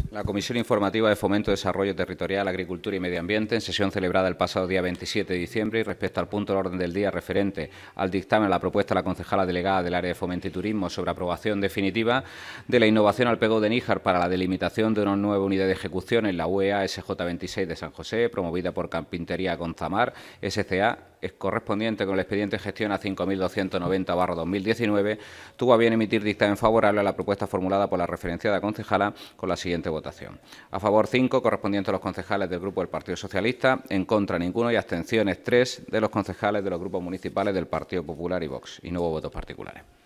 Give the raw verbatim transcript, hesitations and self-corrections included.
La Comisión Informativa de Fomento, Desarrollo Territorial, Agricultura y Medio Ambiente, en sesión celebrada el pasado día veintisiete de diciembre, y respecto al punto del orden del día referente al dictamen a la propuesta de la concejala delegada del Área de Fomento y Turismo sobre aprobación definitiva de la innovación al Pego de Níjar para la delimitación de una nueva unidad de ejecución en la U E A S J veintiséis de San José, promovida por Carpintería Gonzamar, S C A, es correspondiente con el expediente gestión A cinco mil doscientos noventa barra dos mil diecinueve, tuvo a bien emitir dictamen favorable a la propuesta formulada por la referenciada concejala con la siguiente votación. A favor cinco, correspondiente a los concejales del Grupo del Partido Socialista; en contra ninguno y abstenciones tres de los concejales de los grupos municipales del Partido Popular y Vox. Y no hubo votos particulares.